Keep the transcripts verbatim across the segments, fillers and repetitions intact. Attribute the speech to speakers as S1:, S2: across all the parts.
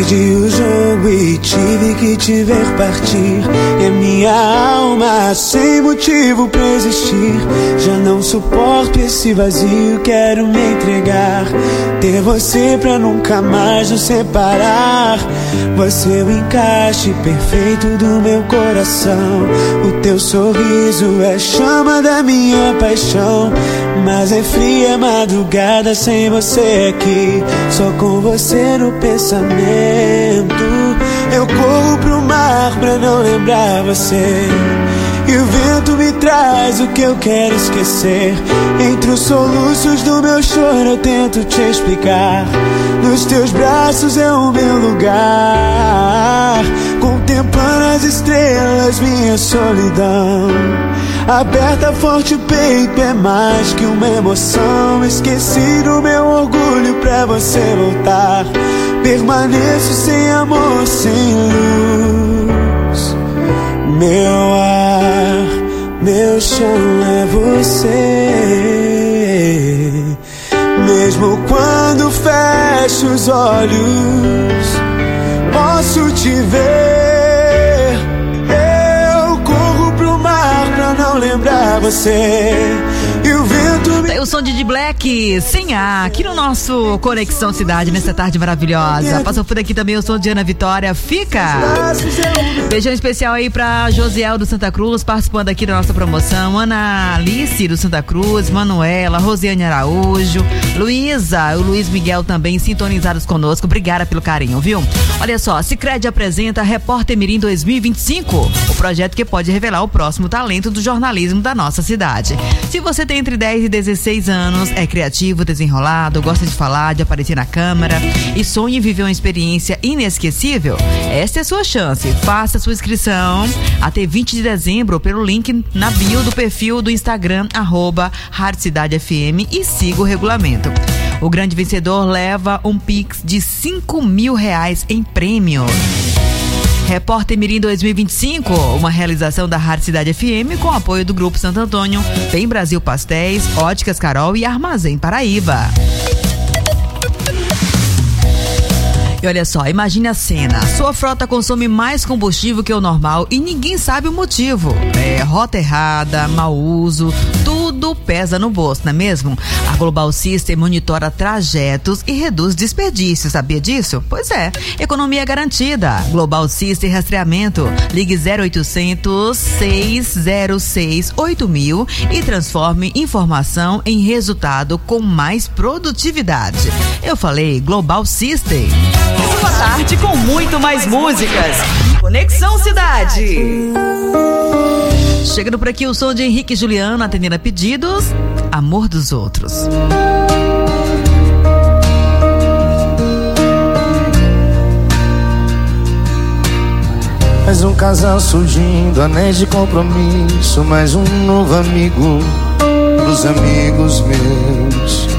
S1: Perdi o jogo e tive que te ver partir. E a minha alma sem motivo pra existir. Já não suporto esse vazio, quero me entregar. Ter você pra nunca mais nos separar. Você é o encaixe perfeito do meu coração. O teu sorriso é a chama da minha paixão. Mas é fria a madrugada sem você aqui. Só com você no pensamento. Eu corro pro mar pra não lembrar você. E o vento me traz o que eu quero esquecer. Entre os soluços do meu choro eu tento te explicar. Nos teus braços é o meu lugar. Contemplando as estrelas, minha solidão. Aperta forte o peito, é mais que uma emoção. Esqueci do meu orgulho pra você voltar. Permaneço sem amor, sem luz. Meu ar, meu chão é você. Mesmo quando fecho os olhos, posso te ver. Eu corro pro mar pra não lembrar você. E o vento me...
S2: Tem o som de D Black, sem A, aqui no nosso Conexão Cidade, nessa tarde maravilhosa. Passou por aqui também o som de Ana Vitória, Fica. Beijão especial aí pra Josiel do Santa Cruz, participando aqui da nossa promoção. Ana Alice do Santa Cruz, Manuela, Rosiane Araújo, Luísa, o Luiz Miguel também sintonizados conosco. Obrigada pelo carinho, viu? Olha só, Sicredi apresenta Repórter Mirim dois mil e vinte e cinco, o projeto que pode revelar o próximo talento do jornalismo da nossa cidade. Se você tem entre dez e dezesseis anos, é criativo, desenrolado, gosta de falar, de aparecer na câmera e sonha em viver uma experiência inesquecível, esta é a sua chance. Faça sua inscrição até vinte de dezembro pelo link na bio do perfil do Instagram, arroba Rádio Cidade F M, e siga o regulamento. O grande vencedor leva um Pix de cinco mil reais em prêmio. Repórter Mirim dois mil e vinte e cinco, uma realização da Rádio Cidade F M com apoio do Grupo Santo Antônio, Bem Brasil Pastéis, Óticas Carol e Armazém Paraíba. E olha só, imagine a cena. Sua frota consome mais combustível que o normal e ninguém sabe o motivo. É, rota errada, mau uso, tudo pesa no bolso, não é mesmo? A Global System monitora trajetos e reduz desperdício, sabia disso? Pois é, economia garantida. Global System Rastreamento. Ligue zero oitocentos, seis zero seis, oito mil e transforme informação em resultado com mais produtividade. Eu falei Global System.
S3: Boa tarde com muito mais músicas. Conexão Cidade.
S2: Chegando por aqui o som de Henrique e Juliano, atendendo a pedidos, Amor dos Outros.
S4: Mais um casal surgindo, anéis de compromisso, mais um novo amigo pros amigos meus.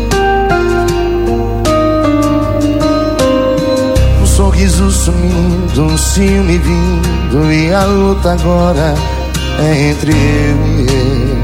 S4: Sorriso sumindo, um ciúme vindo, e a luta agora é entre eu e ele.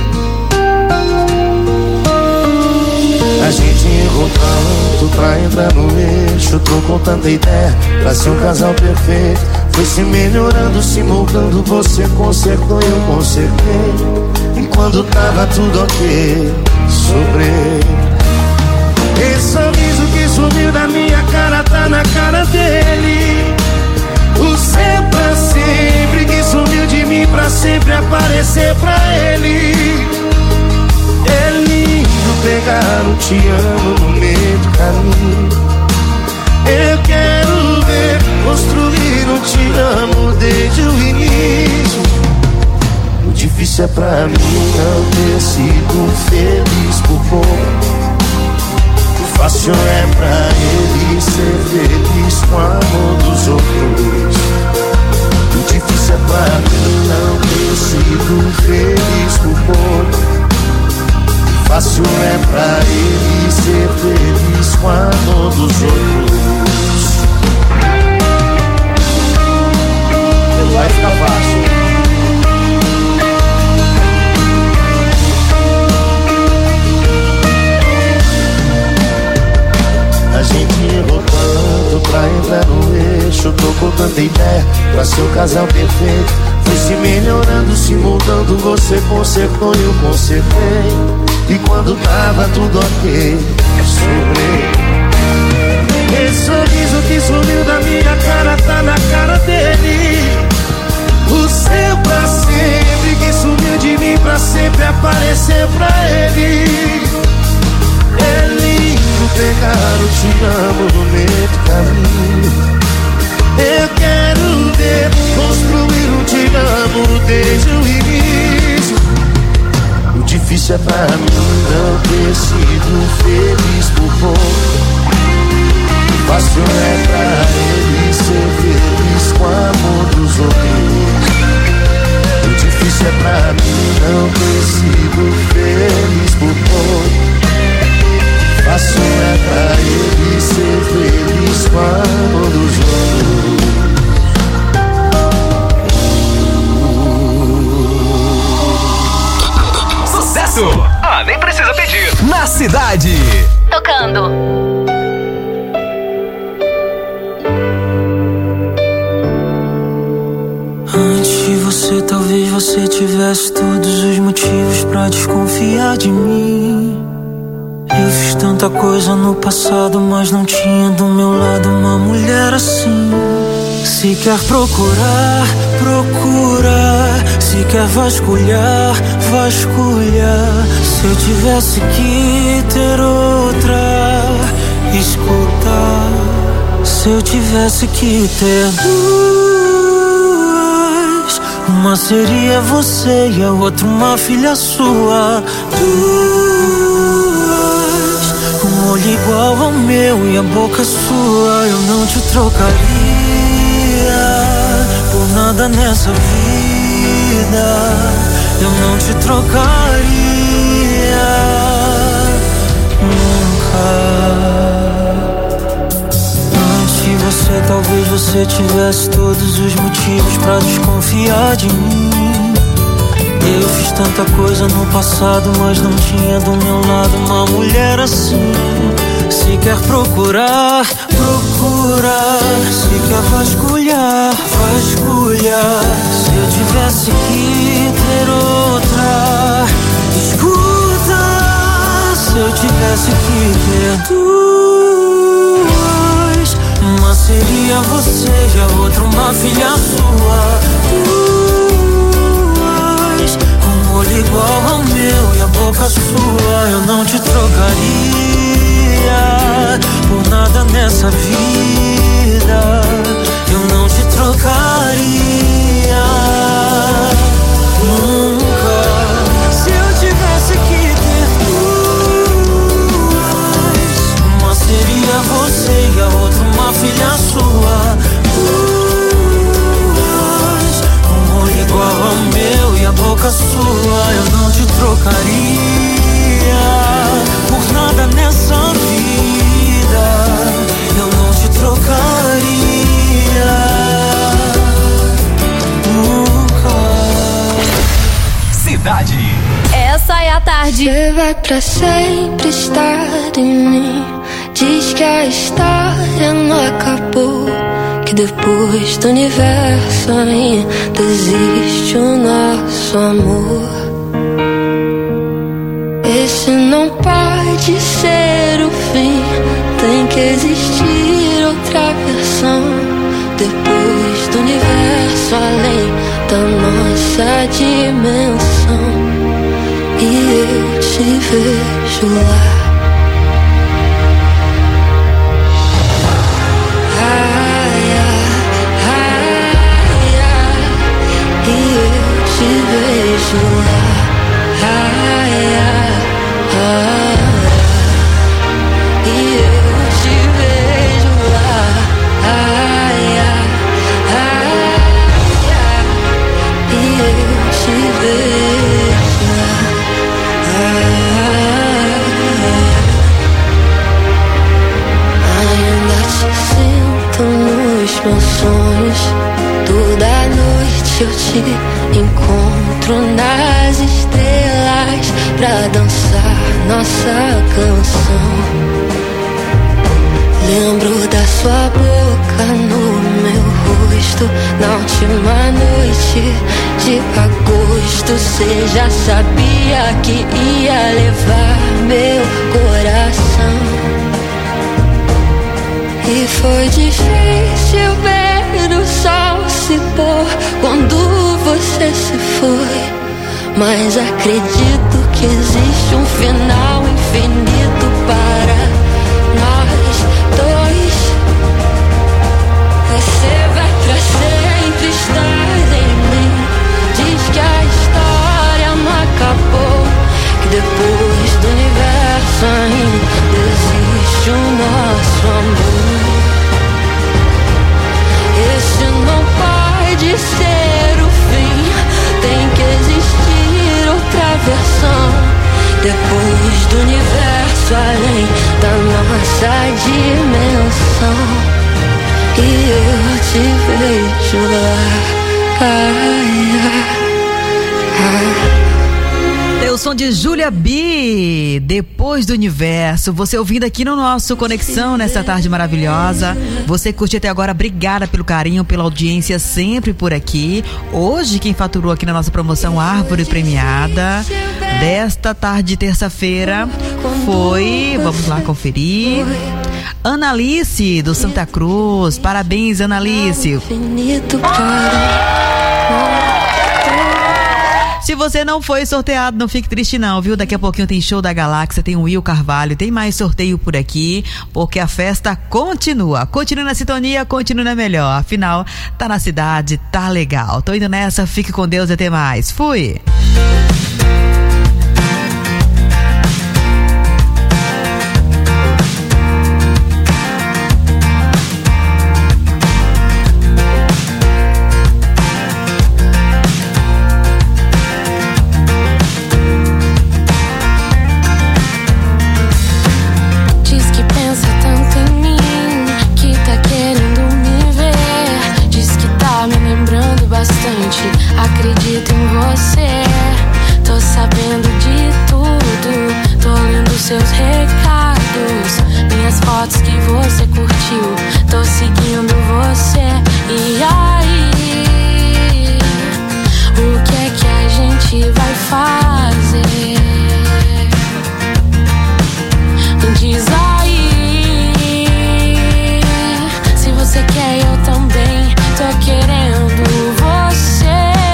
S4: A gente errou tanto pra entrar no eixo, trocou tanta ideia pra ser um casal perfeito. Foi se melhorando, se moldando, você consertou, eu consertei. E quando tava tudo ok, sobrei. Esse sorriso que sumiu da minha cara tá na cara dele. O ser pra sempre que sumiu de mim pra sempre aparecer pra ele. É lindo pegar um te amo no meio do caminho. Eu quero ver construir um te amo desde o início. O difícil é pra mim não ter sido feliz por pouco. Fácil é pra ele ser feliz com o amor dos outros. O difícil é pra mim não ter sido feliz por pouco. Fácil é pra ele ser feliz com o amor dos outros. Vai ficar fácil. A gente errou tanto pra entrar eixo, tô com tanta ideia pra ser o casal perfeito. Fui se melhorando, se moldando, você consertou e eu consertei. E quando tava tudo ok, eu sobrei. Esse sorriso que sumiu da minha cara tá na cara dele. O seu pra sempre que sumiu de mim pra sempre aparecer pra ele. É lindo pegar o te amo no meio do caminho. Eu quero ver construir um te amo desde o início. O difícil é pra mim não ter sido feliz por pouco. Fácil é pra ele ser feliz com o amor dos outros. O difícil é pra mim não ter sido feliz por pouco. Fácil é pra ele ser feliz com o amor dos
S5: outros. Sucesso! Ah, nem precisa pedir. Na cidade.
S6: Tocando.
S7: Você, talvez você tivesse todos os motivos pra desconfiar de mim. Eu fiz tanta coisa no passado, mas não tinha do meu lado uma mulher assim. Se quer procurar, procura. Se quer vasculhar, vasculha. Se eu tivesse que ter outra, escuta. Se eu tivesse que ter duas, uma seria você e a outra uma filha sua. Duas, um olho igual ao meu e a boca sua. Eu não te trocaria por nada nessa vida. Eu não te trocaria nunca. Você, talvez você tivesse todos os motivos pra desconfiar de mim. Eu fiz tanta coisa no passado, mas não tinha do meu lado uma mulher assim. Se quer procurar, procura. Se quer vasculhar, vasculha. Se eu tivesse que ter outra, escuta. Se eu tivesse que ter duas, uma seria você e a outra uma filha sua. Duas, um olho igual ao meu e a boca sua. Eu não te trocaria por nada nessa vida. Eu não te trocaria nunca. Se eu tivesse que ter duas, uma seria você e a outra uma filha sua. Duas, um olho igual ao meu e a boca sua. Eu não te trocaria por nada nessa vida. Eu não te trocaria nunca.
S5: Cidade.
S6: Essa é a tarde.
S8: Você vai pra sempre estar em mim. Diz que a história não acabou, que depois do universo ainda existe o nosso amor. Esse não pode ser o fim, tem que existir outra versão. Depois do universo além da nossa dimensão. E eu te vejo lá. Te vejo lá, ai, ai, ai, e eu te vejo lá, ai, ai, ai, e eu te vejo lá, ai, ainda te sinto nos meus sonhos. Toda noite eu te encontro nas estrelas pra dançar nossa canção. Lembro da sua boca no meu gosto. Na última noite de agosto, cê já sabia que ia levar meu coração. E foi difícil ver o sol se pôr quando você se foi. Mas acredito que existe um final infinito para nós dois. Você vai pra sempre estar em mim. Diz que a história não acabou, que depois do universo ainda existe o nosso amor. Esse não pode ser o fim, tem que existir outra versão. Depois do universo, além da nossa dimensão. E eu te vejo lá. Ai, ai, ai.
S2: O som de Júlia B, Depois do Universo. Você ouvindo aqui no nosso Conexão nessa tarde maravilhosa. Você curte até agora, obrigada pelo carinho, pela audiência sempre por aqui. Hoje quem faturou aqui na nossa promoção Árvore Premiada desta tarde de terça-feira foi, vamos lá conferir, Analice do Santa Cruz. Parabéns, Analice. Se você não foi sorteado, não fique triste não, viu? Daqui a pouquinho tem show da Galáxia, tem o Will Carvalho, tem mais sorteio por aqui, porque a festa continua. Continue na sintonia, continue na melhor. Afinal, tá na cidade, tá legal. Tô indo nessa, fique com Deus e até mais. Fui!
S9: Acredito em você, tô sabendo de tudo, tô lendo seus recados, minhas fotos que você curtiu, tô seguindo você. E aí, o que é que a gente vai fazer? Diz aí, se você quer eu também, tô querendo você.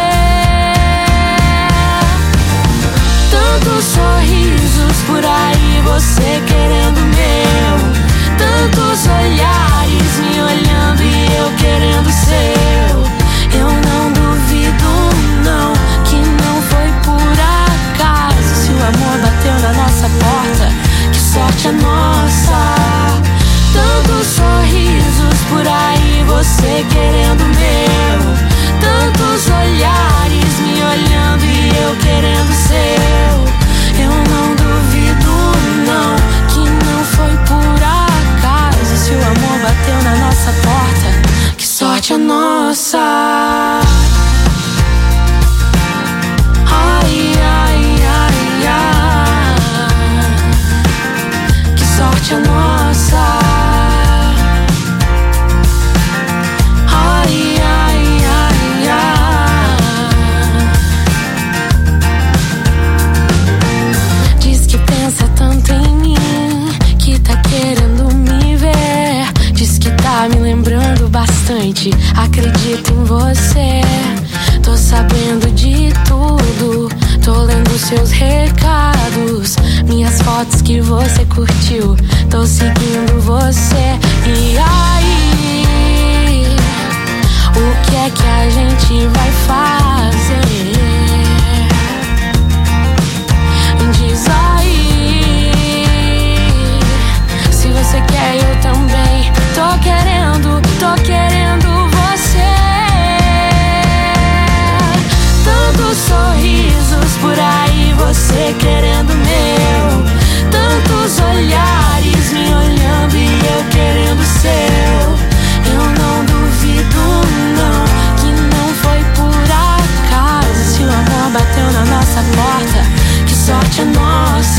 S9: Tantos sorrisos por aí, você querendo meu. Tantos olhares me olhando e eu querendo seu. Eu não duvido não, que não foi por acaso. Se o amor bateu na nossa porta, que sorte a nossa. Tantos sorrisos por aí, você querendo meu. Tantos olhares me olhando e eu querendo seu. Eu não duvido não, que não foi por acaso. Se o amor bateu na nossa porta, que sorte a nossa. Ai, ai, ai, ai, que sorte a nossa. Ai, ai, ai, ai. Diz que pensa tanto em mim, que tá querendo me ver. Diz que tá me lembrando bastante, acredito em você. Tô sabendo de tudo, tô lendo seus recados, minhas fotos que você curtiu, tô seguindo você. E aí, o que é que a gente vai fazer? Diz aí, se você quer eu também, tô querendo, tô querendo você. Tantos sorrisos por aí, você querendo meu. Tantos olhares me olhando e eu querendo seu. Eu não duvido não, que não foi por acaso. Se o amor bateu na nossa porta, que sorte a nossa.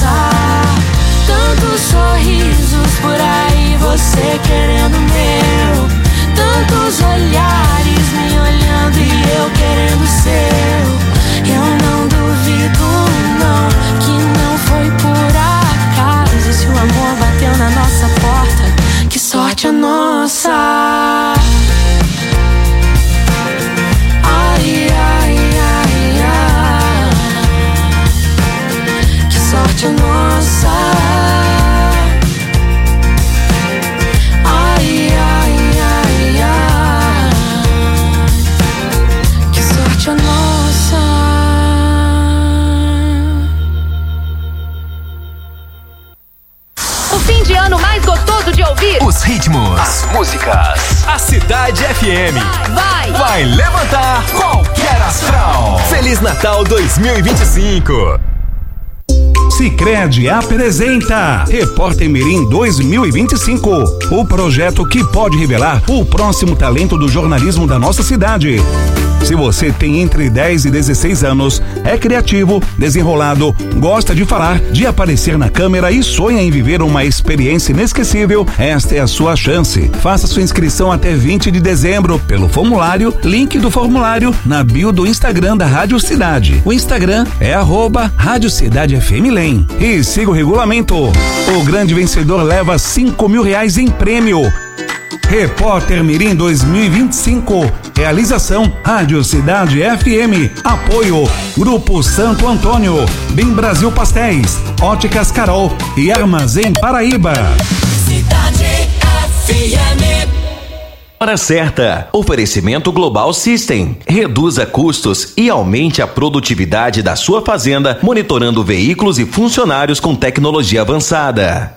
S10: fim de ano mais gostoso de ouvir.
S5: Os ritmos, as músicas. A Cidade F M
S10: vai,
S5: vai levantar qualquer astral. Feliz Natal dois mil e vinte e cinco.
S11: Sicredi apresenta Repórter Mirim dois mil e vinte e cinco, o projeto que pode revelar o próximo talento do jornalismo da nossa cidade. Se você tem entre dez e dezesseis anos, é criativo, desenrolado, gosta de falar, de aparecer na câmera e sonha em viver uma experiência inesquecível, esta é a sua chance. Faça sua inscrição até vinte de dezembro pelo formulário, link do formulário na bio do Instagram da Rádio Cidade. O Instagram é arroba Rádio Cidade F M Lem. E siga o regulamento. O grande vencedor leva cinco mil reais em prêmio. Repórter Mirim dois mil e vinte e cinco. Realização Rádio Cidade F M. Apoio Grupo Santo Antônio, Bem Brasil Pastéis, Óticas Carol e Armazém Paraíba.
S12: Cidade F M.
S13: Hora certa. Oferecimento Global System. Reduza custos e aumente a produtividade da sua fazenda, monitorando veículos e funcionários com tecnologia avançada.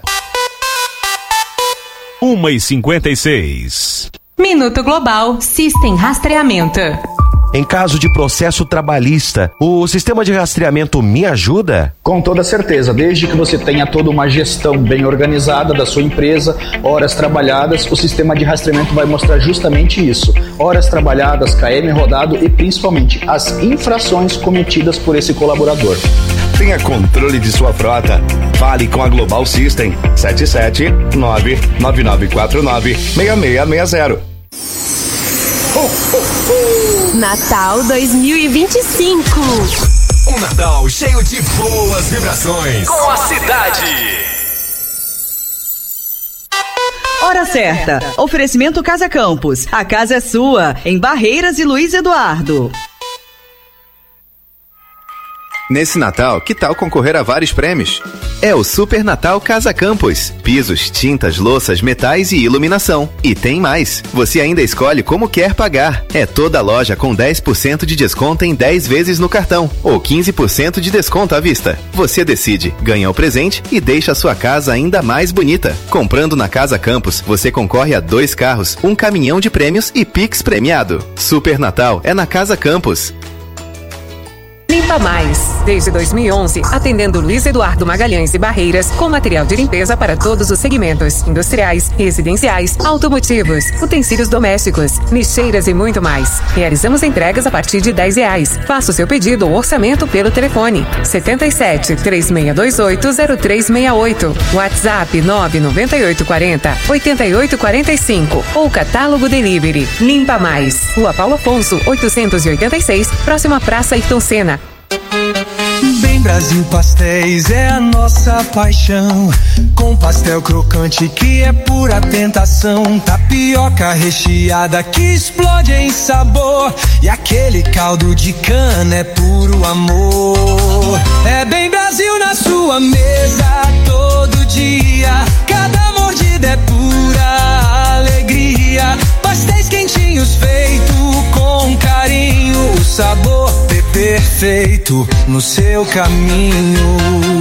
S11: uma e cinquenta e seis.
S14: Minuto Global System Rastreamento.
S13: Em caso de processo trabalhista, o sistema de rastreamento me ajuda?
S15: Com toda certeza, desde que você tenha toda uma gestão bem organizada da sua empresa, horas trabalhadas, o sistema de rastreamento vai mostrar justamente isso. Horas trabalhadas, K M rodado e principalmente as infrações cometidas por esse colaborador.
S16: Tenha controle de sua frota. Fale com a Global System sete sete nove nove nove quatro nove seis seis seis zero.
S14: Natal dois mil e vinte e cinco.
S5: Um Natal cheio de boas vibrações com a cidade.
S3: Hora certa. Oferecimento Casa Campos. A casa é sua, em Barreiras e Luiz Eduardo.
S17: Nesse Natal, que tal concorrer a vários prêmios? É o Super Natal Casa Campos. Pisos, tintas, louças, metais e iluminação. E tem mais. Você ainda escolhe como quer pagar. É toda loja com dez por cento de desconto em dez vezes no cartão ou quinze por cento de desconto à vista. Você decide, ganha o presente e deixa a sua casa ainda mais bonita. Comprando na Casa Campos, você concorre a dois carros, um caminhão de prêmios e Pix premiado. Super Natal é na Casa Campos.
S14: Limpa Mais. Desde dois mil e onze, atendendo Luiz Eduardo Magalhães e Barreiras com material de limpeza para todos os segmentos: industriais, residenciais, automotivos, utensílios domésticos, lixeiras e muito mais. Realizamos entregas a partir de dez reais. Faça o seu pedido ou orçamento pelo telefone setenta e sete, três seis dois oito, zero três seis oito, WhatsApp nove nove oito quatro zero, oito oito quatro cinco ou catálogo delivery. Limpa Mais. Rua Paulo Afonso, oitocentos e oitenta e seis, próxima Praça Ayrton Senna.
S18: Bem Brasil Pastéis é a nossa paixão, com pastel crocante que é pura tentação, tapioca recheada que explode em sabor, e aquele caldo de cana é puro amor. É Bem Brasil na sua mesa todo dia, cada mordida é pura alegria. Pastéis quentinhos feito com carinho, o sabor perfeito no seu caminho.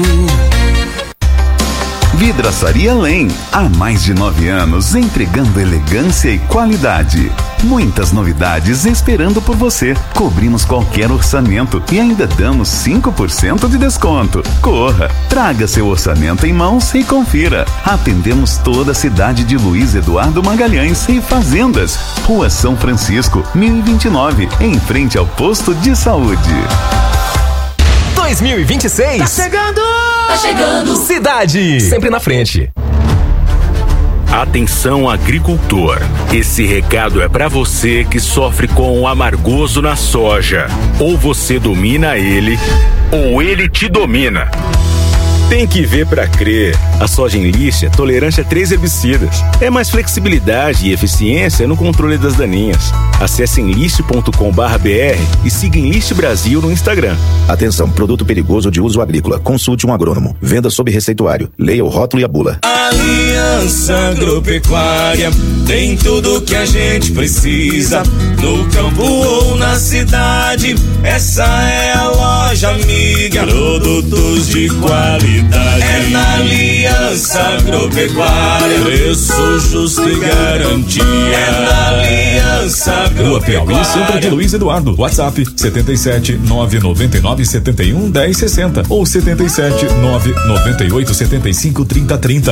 S11: Vidraçaria Lem, há mais de nove anos entregando elegância e qualidade. Muitas novidades esperando por você. Cobrimos qualquer orçamento e ainda damos cinco por cento de desconto. Corra, traga seu orçamento em mãos e confira. Atendemos toda a cidade de Luiz Eduardo Magalhães e Fazendas. Rua São Francisco, mil e vinte e nove, em frente ao posto de saúde.
S5: dois mil e vinte e seis.
S3: Tá chegando!
S12: Tá chegando!
S5: Cidade, sempre na frente.
S19: Atenção, agricultor. Esse recado é para você que sofre com o amargoso na soja. Ou você domina ele, ou ele te domina. Tem que ver pra crer. A soja Enlist é tolerante a três herbicidas. É mais flexibilidade e eficiência no controle das daninhas. Acesse enlist ponto com barra b r e siga Enlist Brasil no Instagram.
S20: Atenção, produto perigoso de uso agrícola. Consulte um agrônomo. Venda sob receituário. Leia o rótulo e a bula.
S21: Aliança Agropecuária tem tudo que a gente precisa, no campo ou na cidade. Essa é a loja amiga, produtos de qualidade. É na Aliança Aliança Agropecuária, preço justo e garantia. É na Aliança Agropecuária.
S1: Rua Piauí, Centro de Luiz Eduardo. WhatsApp setenta e sete, nove nove nove, setenta e um, dez sessenta ou setenta e sete, nove nove oito, setenta e cinco, trinta trinta.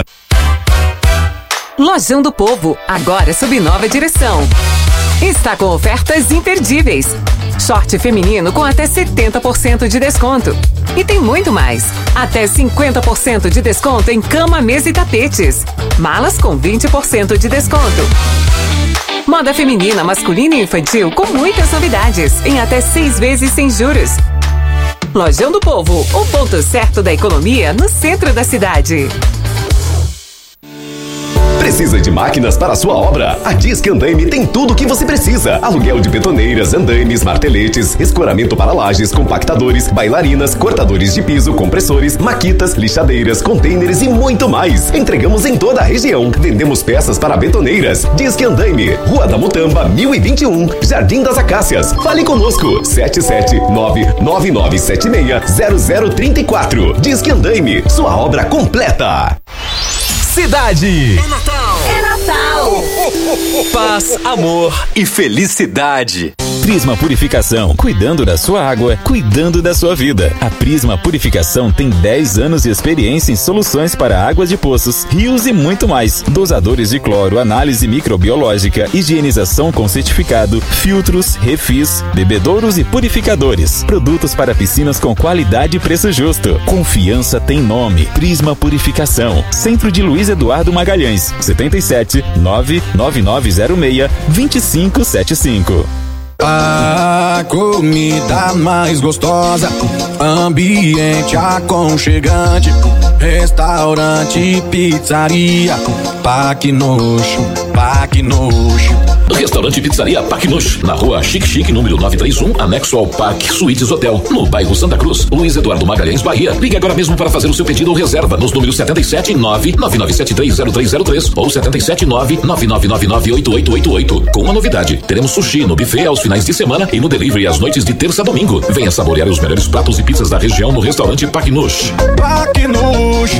S14: Lojão do Povo, agora sob nova direção. Está com ofertas imperdíveis. Short feminino com até setenta por cento de desconto. E tem muito mais. Até cinquenta por cento de desconto em cama, mesa e tapetes. Malas com vinte por cento de desconto. Moda feminina, masculina e infantil com muitas novidades. Em até seis vezes sem juros. Lojão do Povo, o ponto certo da economia no centro da cidade.
S22: Precisa de máquinas para a sua obra? A Disque Andaime tem tudo o que você precisa. Aluguel de betoneiras, andaimes, marteletes, escoramento para lajes, compactadores, bailarinas, cortadores de piso, compressores, maquitas, lixadeiras, containers e muito mais. Entregamos em toda a região. Vendemos peças para betoneiras. Disque Andaime, Rua da Mutamba, mil e vinte e um, Jardim das Acácias. Fale conosco. sete sete nove, nove nove sete seis, zero zero três quatro. Disque Andaime, sua obra completa.
S5: Cidade.
S12: É Natal. É Natal.
S5: Paz, amor e felicidade.
S1: Prisma Purificação, cuidando da sua água, cuidando da sua vida. A Prisma Purificação tem dez anos de experiência em soluções para águas de poços, rios e muito mais. Dosadores de cloro, análise microbiológica, higienização com certificado, filtros, refis, bebedouros e purificadores. Produtos para piscinas com qualidade e preço justo. Confiança tem nome. Prisma Purificação. Centro de Luiz Eduardo Magalhães, setenta e sete, nove nove nove zero seis, dois cinco sete cinco.
S23: A comida mais gostosa, ambiente aconchegante, restaurante, pizzaria, Paquinosh, Paquinosh.
S24: Restaurante Pizzaria Paquinosh, na rua Chique Chique, número novecentos e trinta e um, anexo ao Parque Suítes Hotel, no bairro Santa Cruz, Luiz Eduardo Magalhães, Bahia. Ligue agora mesmo para fazer o seu pedido ou reserva nos números setenta e sete, nove nove nove sete três zero três zero três ou setenta e sete, nove nove nove nove nove oito oito oito oito. Com uma novidade, teremos sushi no buffet aos finais de semana e no delivery às noites de terça a domingo. Venha saborear os melhores pratos e pizzas da região no restaurante Paquinosh.
S23: Paquinosh.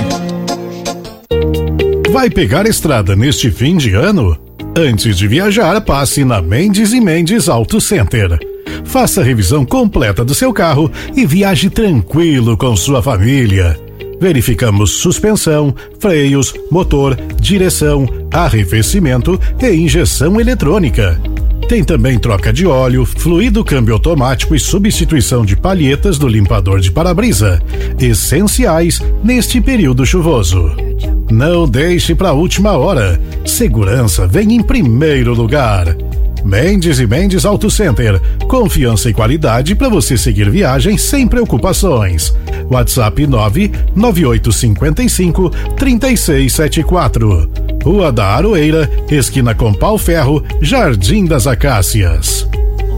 S25: Vai pegar estrada neste fim de ano? Antes de viajar, passe na Mendes e Mendes Auto Center. Faça a revisão completa do seu carro e viaje tranquilo com sua família. Verificamos suspensão, freios, motor, direção, arrefecimento e injeção eletrônica. Tem também troca de óleo, fluido câmbio automático e substituição de palhetas do limpador de para-brisa, essenciais neste período chuvoso. Não deixe para a última hora. Segurança vem em primeiro lugar. Mendes e Mendes Auto Center. Confiança e qualidade para você seguir viagem sem preocupações. WhatsApp nove nove oito cinco cinco, três seis sete quatro. Rua da Aroeira, esquina com Pau Ferro, Jardim das Acácias.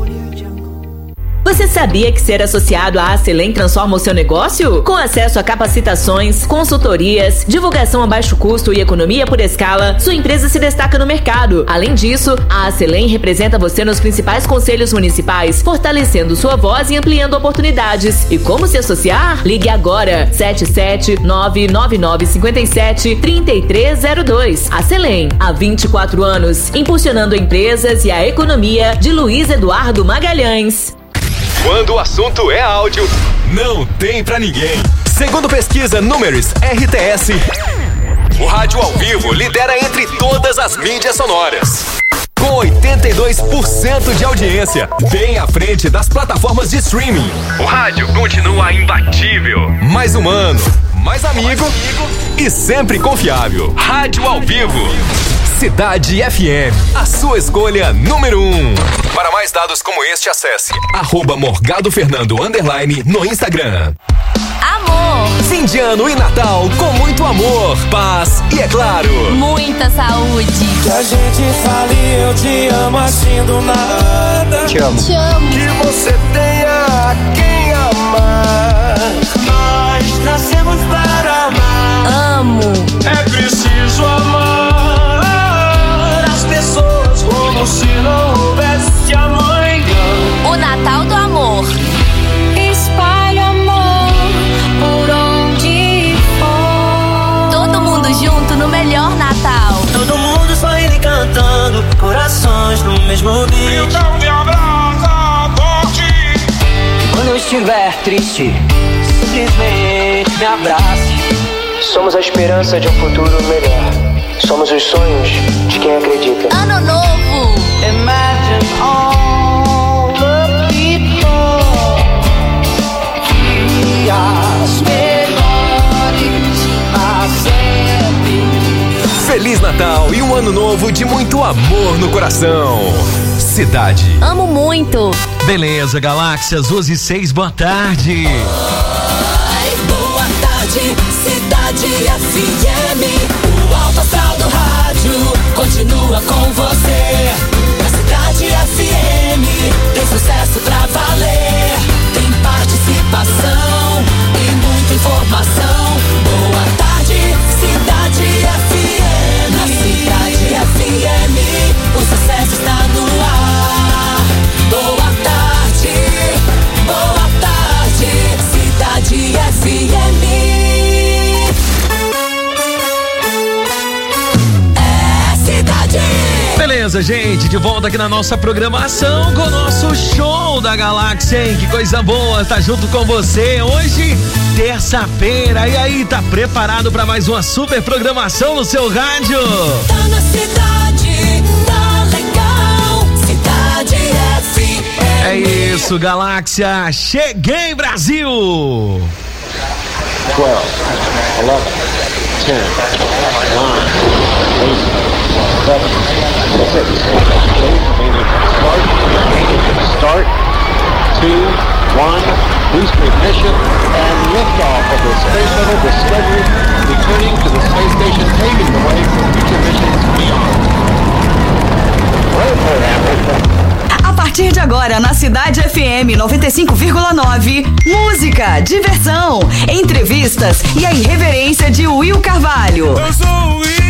S26: Você sabia que ser associado à Acelen transforma o seu negócio? Com acesso a capacitações, consultorias, divulgação a baixo custo e economia por escala, sua empresa se destaca no mercado. Além disso, a Acelen representa você nos principais conselhos municipais, fortalecendo sua voz e ampliando oportunidades. E como se associar? Ligue agora, sete sete nove nove nove cinco sete, três três zero dois. Acelen, há vinte e quatro anos, impulsionando empresas e a economia de Luiz Eduardo Magalhães.
S5: Quando o assunto é áudio, não tem pra ninguém. Segundo pesquisa Números R T S, o rádio ao vivo lidera entre todas as mídias sonoras, com oitenta e dois por cento de audiência, bem à frente das plataformas de streaming. O rádio continua imbatível, mais humano, mais amigo e sempre confiável. Rádio ao vivo. Cidade F M, a sua escolha número um. Para mais dados como este, acesse arroba Morgado Fernando underline no Instagram.
S6: Amor.
S5: Fim de ano e Natal com muito amor, paz e, é claro,
S6: muita saúde.
S21: Que a gente fale eu te amo assim do nada.
S15: Te amo.
S6: Te amo.
S21: Que você tenha a quem amar. Nós nascemos para amar.
S6: Amo.
S21: É preciso amar pessoas como se não houvesse amanhã.
S6: O Natal do Amor.
S9: Espalhe amor por onde for.
S6: Todo mundo melhor Natal.
S2: Todo mundo sorrindo e cantando, corações no mesmo beat. Então me abraça forte. Quando eu estiver triste, simplesmente me abrace. Somos a esperança de um futuro melhor. Somos os sonhos de quem acredita.
S6: Ano novo!
S2: Imagine all the people que as melhores a sempre.
S5: Feliz Natal e um ano novo de muito amor no coração. Cidade.
S6: Amo muito.
S4: Beleza, Galáxias, doze e seis, boa tarde.
S9: Ai, boa tarde, Cidade F M. O alto astral do rádio continua com você. Na Cidade F M tem sucesso pra valer. Tem participação e muita informação. Boa tarde, Cidade F M. Na Cidade F M o sucesso está no ar. Boa tarde, boa tarde, Cidade F M.
S4: Beleza, gente, de volta aqui na nossa programação com o nosso show da Galáxia, hein? Que coisa boa, tá junto com você hoje, terça-feira. E aí, tá preparado para mais uma super programação no seu rádio?
S9: Tá na cidade, tá legal, Cidade F M.
S4: É isso, Galáxia, cheguei, Brasil!
S7: twelve, eleven, ten, nine, eight, seven, six, start, start, two, one, boost ignition, and liftoff of the Space Shuttle Discovery, returning to the space station, paving the way for future missions beyond.
S3: A partir de agora, na Cidade F M noventa e cinco vírgula nove, música, diversão, entrevistas e a irreverência de Will Carvalho.
S4: Eu sou o Will!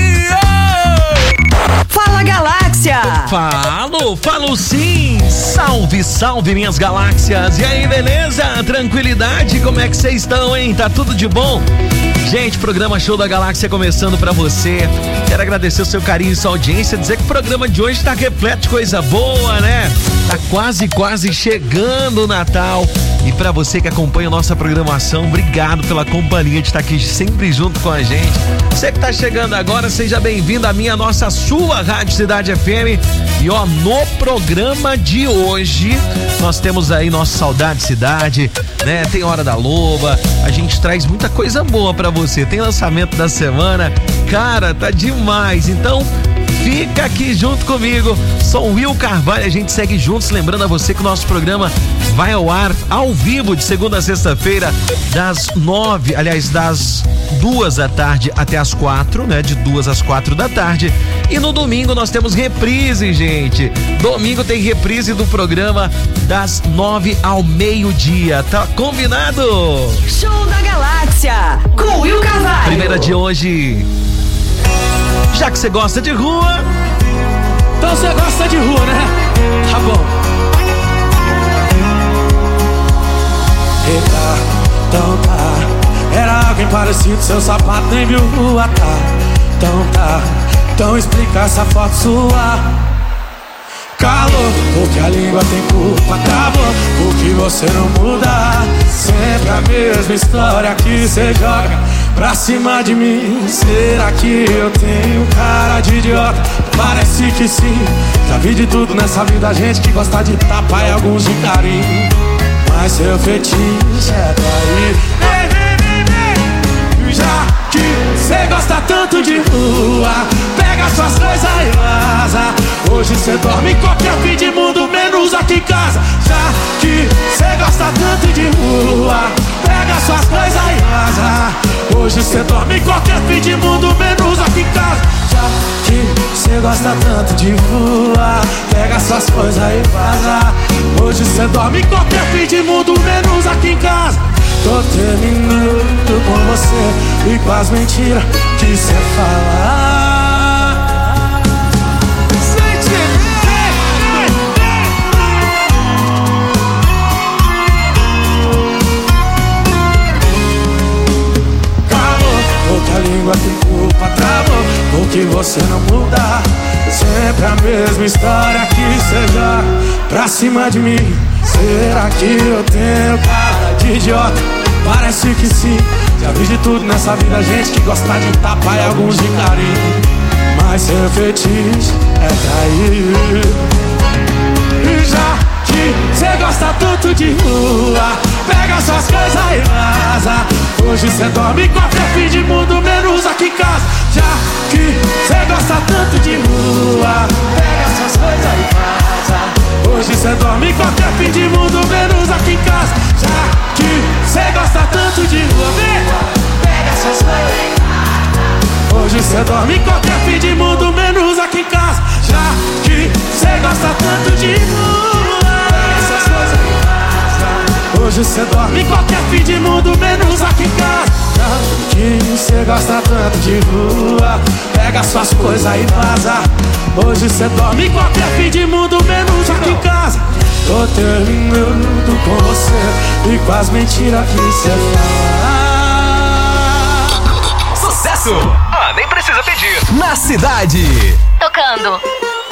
S3: Fala, Galáxia!
S4: Falo, falo sim! Salve, salve, minhas galáxias! E aí, beleza? Tranquilidade? Como é que vocês estão, hein? Tá tudo de bom? Gente, programa Show da Galáxia começando pra você. Quero agradecer o seu carinho e sua audiência, dizer que o programa de hoje tá repleto de coisa boa, né? Tá quase, quase chegando o Natal. E pra você que acompanha a nossa programação, obrigado pela companhia de estar aqui sempre junto com a gente. Você que tá chegando agora, seja bem-vindo à minha, nossa, sua Rádio Cidade F M. E ó, no programa de hoje, nós temos aí nossa Saudade Cidade, né? Tem Hora da Loba, a gente traz muita coisa boa pra você. Tem lançamento da semana, cara, tá demais. Então, fica aqui junto comigo. Sou o Will Carvalho, a gente segue juntos. Lembrando a você que o nosso programa vai ao ar ao vivo de segunda a sexta-feira, das nove, aliás, das duas da tarde até as quatro, né? De duas às quatro da tarde. E no domingo nós temos reprise, gente. Domingo tem reprise do programa das nove ao meio-dia. Tá combinado?
S3: Show da Galáxia com Will Carvalho.
S4: Primeira de hoje. Já que você gosta de rua,
S8: então você gosta de rua, né? Tá bom. Eita, então tá. Era alguém parecido, seu sapato nem viu rua, tá? Então tá. Então explica essa foto sua. Calor, porque a língua tem culpa, travou, porque você não muda. Sempre a mesma história que você joga pra cima de mim. Será que eu tenho cara de idiota? Parece que sim. Já vi de tudo nessa vida, gente que gosta de tapa e alguns de carinho. Mas seu fetiche é daí. Vem, vem, vem, vem. Já que cê gosta tanto de rua, pega suas coisas e vaza. Hoje cê dorme em qualquer fim de mundo, menos aqui em casa. Já que cê gosta tanto de rua, pega suas coisas e vaza. Hoje cê dorme em qualquer fim de mundo, menos aqui em casa. Já que cê gosta tanto de rua, pega suas coisas e vaza. Hoje cê dorme em qualquer fim de mundo, menos aqui em casa. Tô terminando com você e com as mentiras que cê fala. Calor, porque a língua tem culpa, travou, porque você não muda. Sempre a mesma história que seja pra cima de mim. Será que eu tenho cara de idiota? Parece que sim. Já vi de tudo nessa vida, gente que gosta de tapa e alguns de carinho. Mas seu fetiche é trair. E já que cê gosta tanto de rua, pega suas coisas e vaza. Hoje cê dorme com qualquer fim de mundo, menos aqui em casa. Já que cê gosta tanto de rua, pega suas coisas e vaza. Hoje cê dorme com qualquer fim de mundo, menos aqui em casa. Já que cê gosta tanto de rua, vem, pega suas coisas e vaza. Hoje cê dorme em qualquer fim de mundo, menos aqui em casa. Já que cê gosta tanto de rua, pega essas coisas e vaza. Hoje cê dorme em qualquer fim de mundo, menos aqui em casa. Já que cê gosta tanto de rua, pega suas coisas e vaza. Hoje cê dorme em qualquer fim de mundo, menos aqui em casa. Tô terminando com você e com as mentiras que cê fala.
S5: Sucesso! Ah, nem precisa pedir. Na cidade.
S6: Tocando.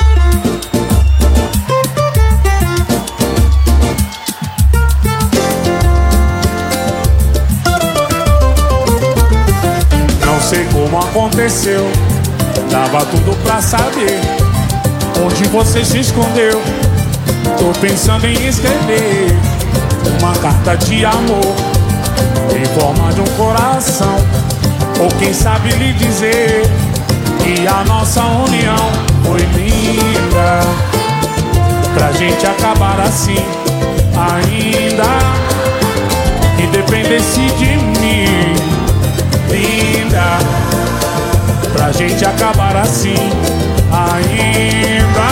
S8: Não sei como aconteceu, dava tudo pra saber onde você se escondeu. Tô pensando em escrever uma carta de amor em forma de um coração, ou quem sabe lhe dizer que a nossa união foi linda, pra gente acabar assim ainda, que dependesse de mim. Linda, pra gente acabar assim ainda.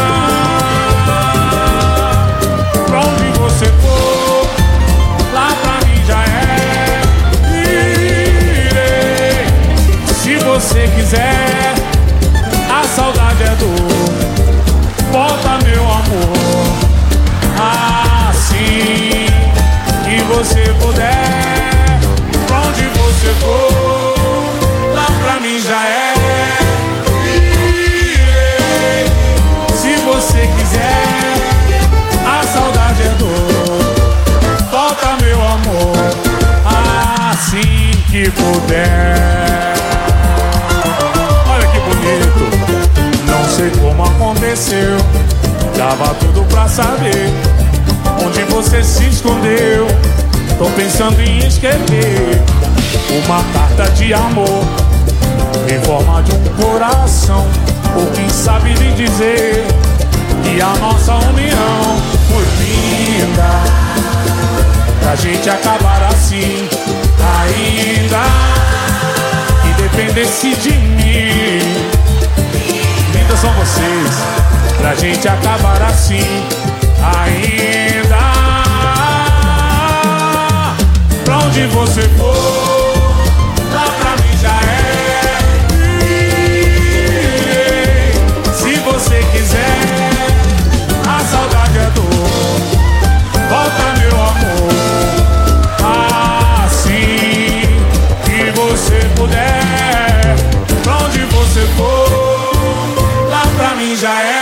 S8: Pra onde você for, lá pra mim já é. Irei, se você quiser. A saudade é dor, volta meu amor, assim que você puder. Pra onde você for, lá pra mim já é. Irei, se você quiser. A saudade é dor, volta meu amor, assim que puder. Olha que bonito, não sei como aconteceu, dava tudo pra saber onde você se escondeu. Tô pensando em escrever uma carta de amor em forma de um coração, ou quem sabe lhe dizer que a nossa união foi linda, pra gente acabar assim ainda, que dependesse de mim. Lindas são vocês, pra gente acabar assim ainda. Pra onde você for, lá pra mim já é. Irei, se você quiser. A saudade é dor, volta meu amor, assim que você puder. Pra onde você for, lá pra mim já é.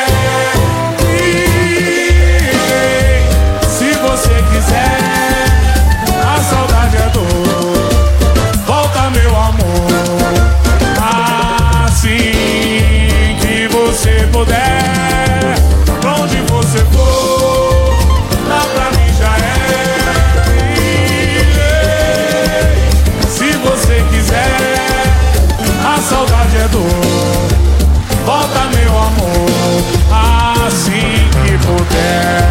S8: Irei, se você quiser. A saudade é dor, volta meu amor, assim que você puder. Pra onde você for, lá pra mim já é. Irei, se você quiser. A saudade é dor, volta meu amor, assim que puder.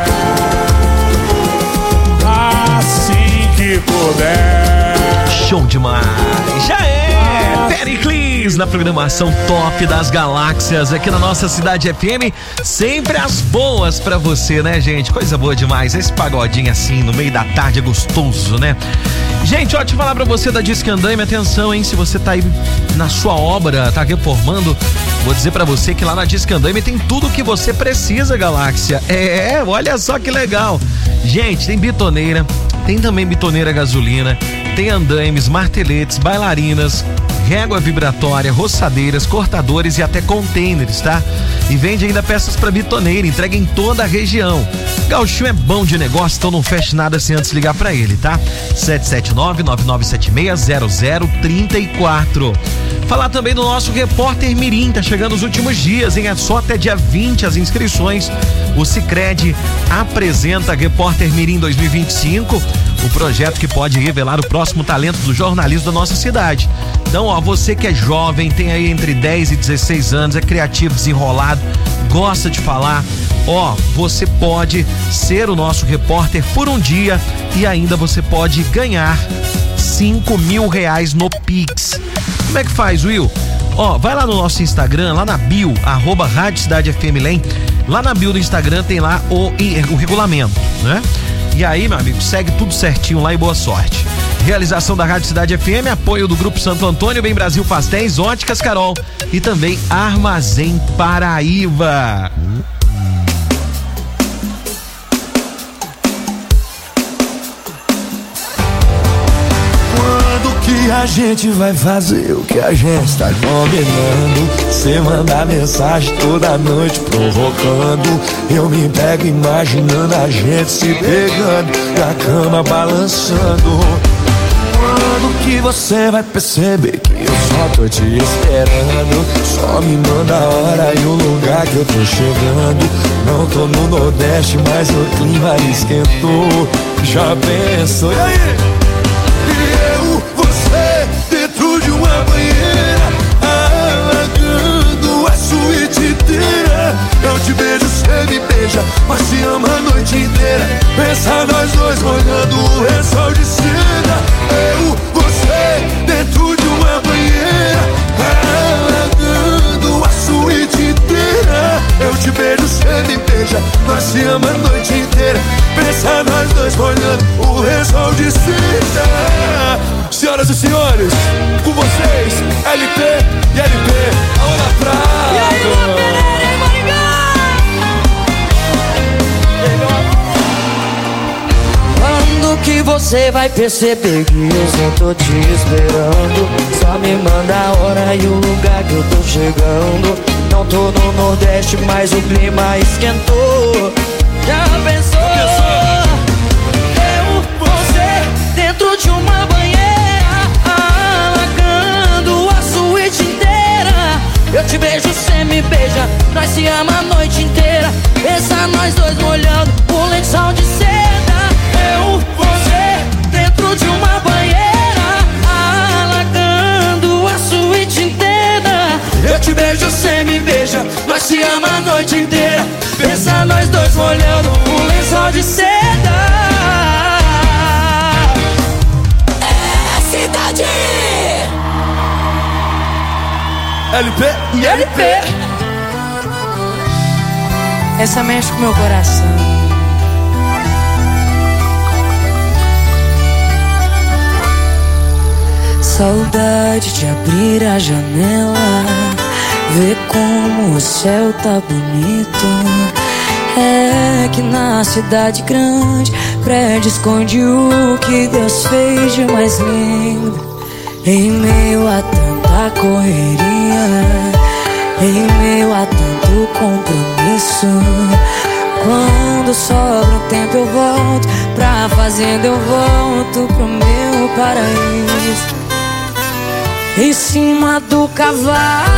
S4: Show demais! Já é! Pericles na programação top das galáxias aqui na nossa Cidade F M. Sempre as boas pra você, né, gente? Coisa boa demais. Esse pagodinho assim no meio da tarde é gostoso, né? Gente, ó, te falar pra você da Disque Andaime, atenção, hein? Se você tá aí na sua obra, tá reformando, vou dizer pra você que lá na Disque Andaime tem tudo o que você precisa, galáxia. É, olha só que legal. Gente, tem bitoneira, tem também bitoneira gasolina, tem andaimes, marteletes, bailarinas, régua vibratória, roçadeiras, cortadores e até containers, tá? E vende ainda peças para bitoneira, entrega em toda a região. Gauchinho é bom de negócio, então não feche nada sem antes ligar para ele, tá? sete sete nove, nove nove sete seis, zero zero três quatro. Falar também do nosso Repórter Mirim, tá chegando os últimos dias, hein? É só até dia vinte as inscrições. O Sicredi apresenta Repórter Mirim dois mil e vinte e cinco, o projeto que pode revelar o próximo talento do jornalismo da nossa cidade. Então, ó, você que é jovem, tem aí entre dez e dezesseis anos, é criativo, desenrolado, gosta de falar, ó, você pode ser o nosso repórter por um dia e ainda você pode ganhar cinco mil reais no Pix. Como é que faz, Will? Ó, vai lá no nosso Instagram, lá na bio, arroba Rádio Cidade F M Lem. Lá na bio do Instagram tem lá o, o regulamento, né? E aí, meu amigo, segue tudo certinho lá e boa sorte. Realização da Rádio Cidade F M, apoio do Grupo Santo Antônio, Bem Brasil Pastéis, Óticas Carol e também Armazém Paraíba.
S8: Que a gente vai fazer o que a gente tá combinando. Cê manda mensagem toda noite provocando. Eu me pego imaginando a gente se pegando, na cama balançando. Quando que você vai perceber que eu só tô te esperando? Só me manda a hora e o lugar que eu tô chegando. Não tô no Nordeste, mas o clima esquentou. Já pensou? E aí? Eu, você, dentro de uma banheira, alagando a suíte inteira. Eu te beijo, cê me beija, mas se ama a noite inteira. Pensa nós dois molhando o lençol de seda. Eu, você, dentro de uma banheira, alagando a suíte inteira. Eu te beijo, cê me beija, nós se ama a noite inteira. Pensa nós dois molhando o lençol de seda. Senhoras e senhores, com vocês, L P e L P, Ana Prado. E aí, Lua Pereira, hein, Maringá? Quando que você vai perceber que eu só tô te esperando? Só me manda a hora e o lugar que eu tô chegando. Não tô no Nordeste, mas o clima esquentou. Já pensou? Já pensou? Eu, você, dentro de uma banheira, alagando a suíte inteira. Eu te beijo, cê me beija, nós se ama a noite inteira. Pensa nós dois molhando o lençol de seda. Eu, você, dentro de uma banheira, alagando a suíte inteira. Eu te beijo, cê me beija, nós se ama a noite inteira. Pensa nós dois molhando o lençol de seda. É cidade L P e L P.
S10: Essa mexe com meu coração. Saudade de abrir a janela, ver como o céu tá bonito. É que na cidade grande, prédio esconde o que Deus fez de mais lindo. Em meio a tanta correria, em meio a tanto compromisso, quando sobra um tempo eu volto pra fazenda, eu volto pro meu paraíso. Em cima do cavalo,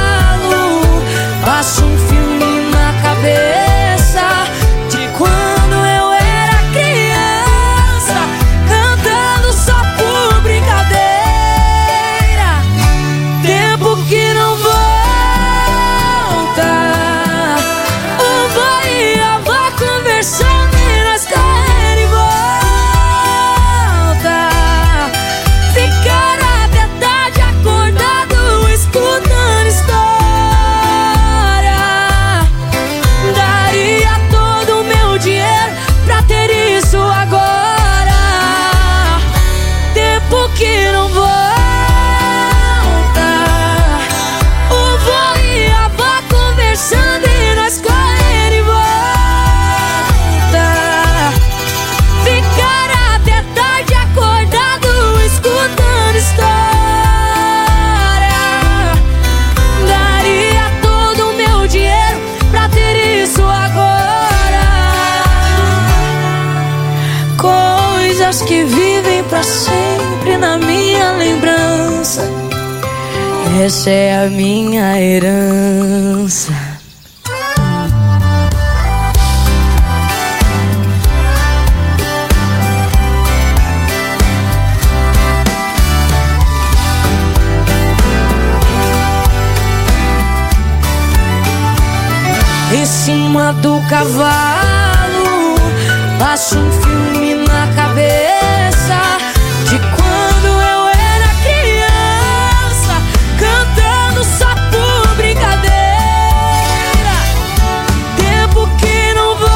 S10: passo um filme na cabeça de quando eu era criança, cantando só por brincadeira. Tempo que não volta, o vô e a avó conversando e nós correndo em volta. Ficar até tarde acordado escutando história. essa é a minha herança. Em cima do cavalo, passo um filme na cabeça de quando eu era criança, cantando só por brincadeira. Tempo que não volta,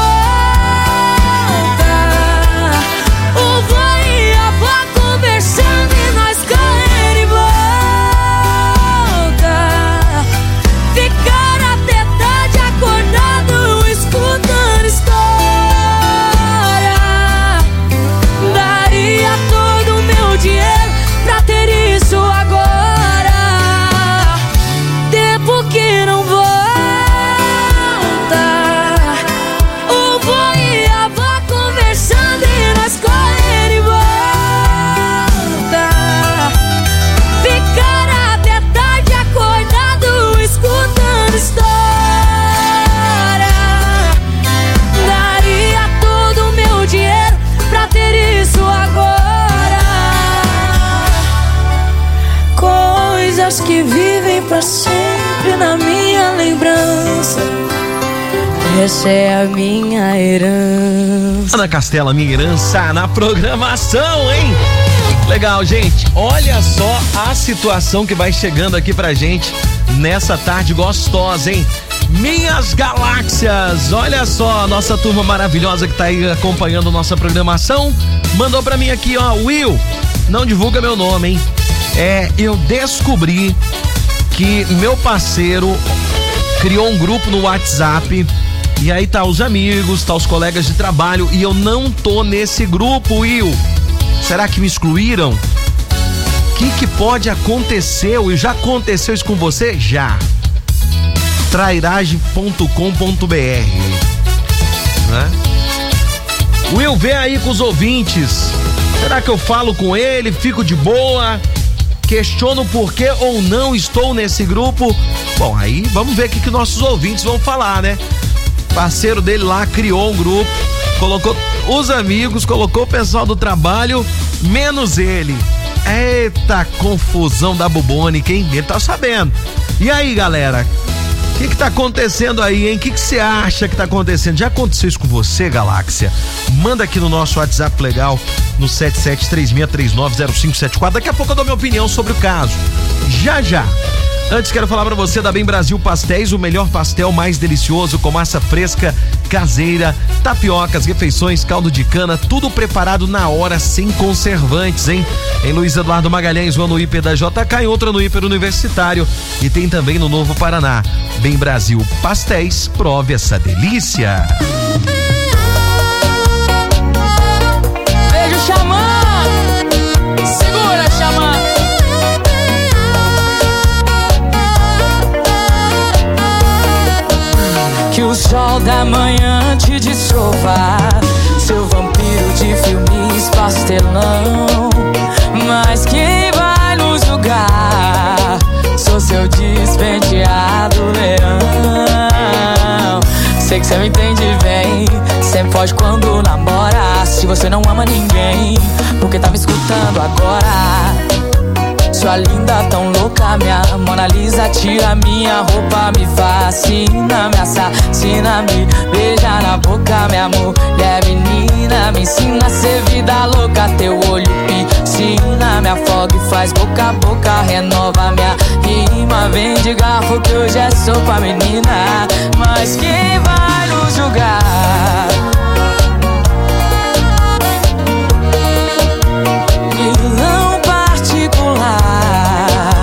S10: o vô e a avó conversando e nós caindo e volta. Ficar até tarde acordado, escutando história. Daria todo o meu dinheiro pra ter isso agora. Tempo que não volta, o vô e a avó conversando e nós correndo e volta. Ficar até tarde acordado, escutando história. Daria todo o meu dinheiro pra ter isso agora. Coisas que vivem pra sempre na minha lembrança. Essa é a minha herança.
S4: Ana Castela, minha herança na programação, hein? Legal, gente. Olha só a situação que vai chegando aqui pra gente nessa tarde gostosa, hein? Minhas galáxias, olha só a nossa turma maravilhosa que tá aí acompanhando nossa programação. Mandou pra mim aqui, ó, Will, não divulga meu nome, hein? É, eu descobri que meu parceiro criou um grupo no WhatsApp e aí tá os amigos, tá os colegas de trabalho e eu não tô nesse grupo, Will. Será que me excluíram? O que que pode acontecer, Will? Já aconteceu isso com você? Já. trairagem ponto com ponto br, né? Will, vê aí com os ouvintes. Será que eu falo com ele? Fico de boa? Questiono por que ou não estou nesse grupo? Bom, aí vamos ver o que, que nossos ouvintes vão falar, né? Parceiro dele lá criou um grupo, colocou os amigos, colocou o pessoal do trabalho, menos ele. Eita confusão da bubônica, hein? Ele tá sabendo. E aí, galera? O que que tá acontecendo aí, hein? O que que você acha que tá acontecendo? Já aconteceu isso com você, Galáxia? Manda aqui no nosso WhatsApp legal, no sete sete três seis três nove zero cinco sete quatro. Daqui a pouco eu dou minha opinião sobre o caso. Já, já. Antes quero falar pra você da Bem Brasil Pastéis, o melhor pastel mais delicioso com massa fresca, caseira, tapiocas, refeições, caldo de cana, tudo preparado na hora, sem conservantes, hein? Em Luiz Eduardo Magalhães, uma no hiper da J K e outra no hiper universitário. E tem também no Novo Paraná. Bem Brasil Pastéis, prove essa delícia.
S10: Beijo, Xamã! Segura, Xamã! Que o sol da manhã te descova, seu vampiro de filmes pastelão. Mas quem vai nos julgar? Sou seu despenteado leão. Sei que cê me entende bem, sempre foge quando namora. Se você não ama ninguém, porque tá me escutando agora? Sua linda tão louca, minha Mona Lisa, tira minha roupa, me fascina, me assassina, me beija na boca, minha mulher menina, me ensina a ser vida louca, teu olho piscina, me afoga e faz boca a boca, renova minha rima, vem de garfo que hoje é sopa, menina, mas quem vai nos julgar? Vilão particular.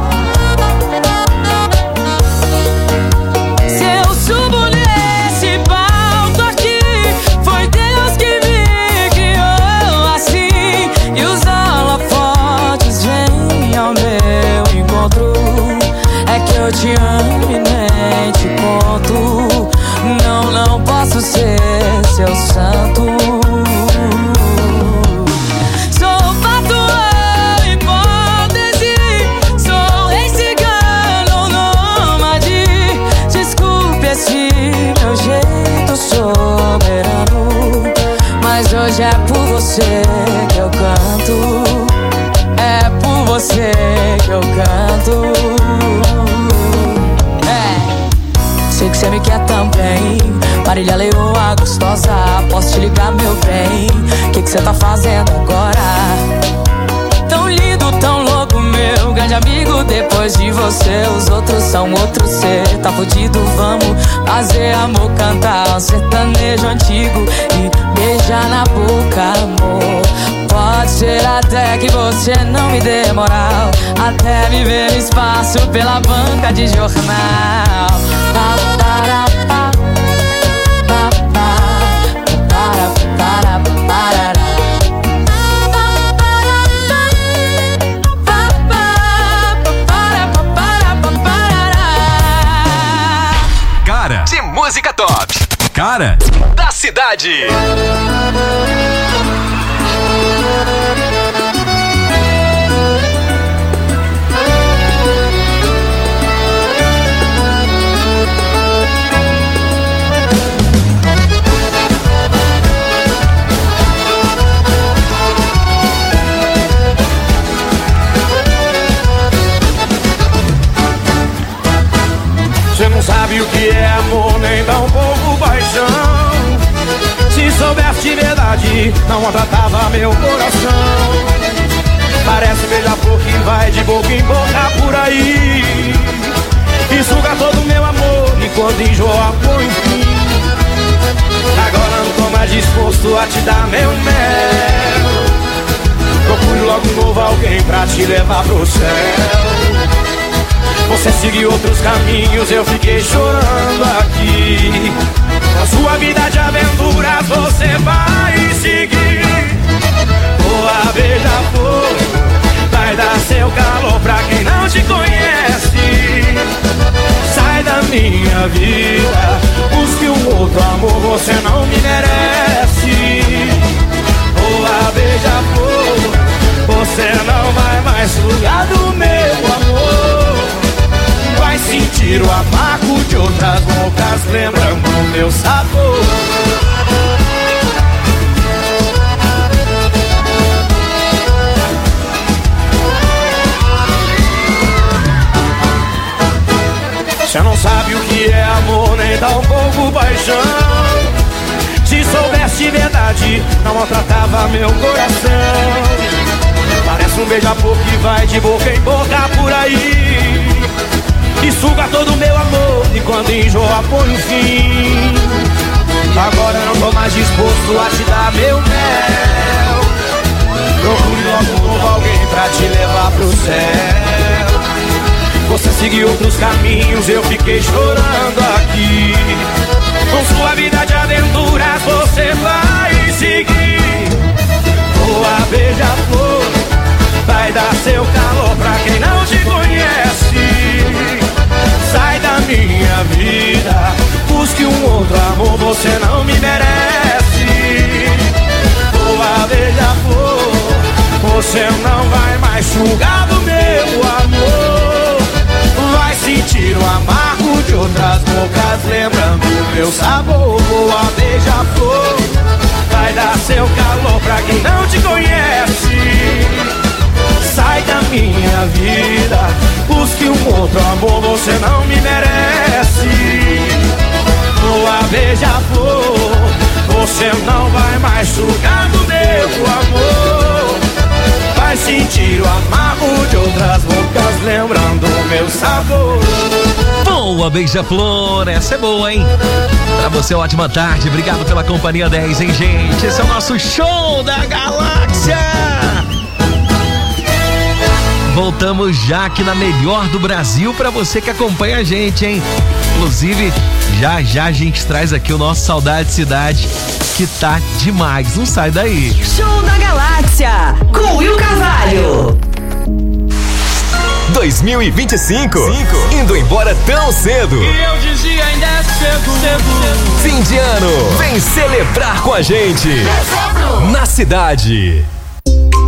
S10: Se eu subo nesse palco aqui, foi Deus que me criou assim. E os holofotes vêm ao meu encontro. É que eu te amo e nem te conto. Não, não posso ser seu santo. Sou fato ou hipótese, sou rei cigano. você que eu canto, é por você que eu canto. É, sei que você me quer também, Marília Leoa gostosa, posso te ligar, meu bem? Que que você tá fazendo agora? Tão lindo, tão louco, meu grande amigo. Depois de você, os outros são outros. Cê tá fudido, vamos fazer amor, cantar um sertanejo antigo e beijar na boca, amor. Pode ser até que você não me dê moral, até me ver no espaço pela banca de jornal. Pa, para, pa, pa, pa, para, para, para.
S5: Cara de música top. Cara da cidade.
S23: Você não sabe o que é amor, nem tão pouco paixão. Se soubesse de verdade, não maltratava meu coração. Parece beija-flor que vai de boca em boca por aí e suga todo o meu amor, enquanto enjoa põe um fim. Agora não tô mais disposto a te dar meu mel. Procure logo um novo alguém pra te levar pro céu. Você seguiu outros caminhos, eu fiquei chorando aqui. Na sua vida de aventuras você vai seguir. Boa beija-flor, vai dar seu calor pra quem não te conhece. Sai da minha vida, busque um outro amor, você não me merece. Boa beija-flor, você não vai mais sugar do meu amor. Vai sentir o amargo de outras bocas, lembrando o meu sabor. Você não sabe o que é amor, nem dá um pouco paixão. Se soubesse de verdade, não maltratava meu coração. Parece um beija-flor que vai de boca em boca por aí e suga todo o meu amor, e quando enjoa põe um fim. Agora não tô mais disposto a te dar meu mel. Procure logo um novo alguém pra te levar pro céu. Você seguiu outros caminhos, eu fiquei chorando aqui. Com sua vida de aventuras você vai seguir. Boa beija-flor, vai dar seu calor pra quem não te conhece. Sai da minha vida, busque um outro amor, você não me merece. Boa beija-flor, você não vai mais sugar do meu amor. Vai sentir o amargo de outras bocas, lembrando o meu sabor. Boa beija-flor, vai dar seu calor pra quem não te conhece. Sai da minha vida, busque um outro amor, você não me merece. Boa beija-flor, você não vai mais sugar do meu amor. Vai sentir o amargo de outras bocas, lembrando o meu sabor.
S4: Boa beija-flor, essa é boa, hein? Pra você, ótima tarde, obrigado pela companhia dez, hein, gente? Esse é o nosso show da galáxia. Voltamos já aqui na melhor do Brasil pra você que acompanha a gente, hein? Inclusive, já já a gente traz aqui o nosso Saudade Cidade, que tá demais, não sai daí.
S3: Show da Galáxia, com Will Carvalho.
S5: dois mil e vinte e cinco, indo embora tão cedo.
S8: E eu dizia ainda é cedo, cedo.
S5: Fim de ano, vem celebrar com a gente. Na cidade.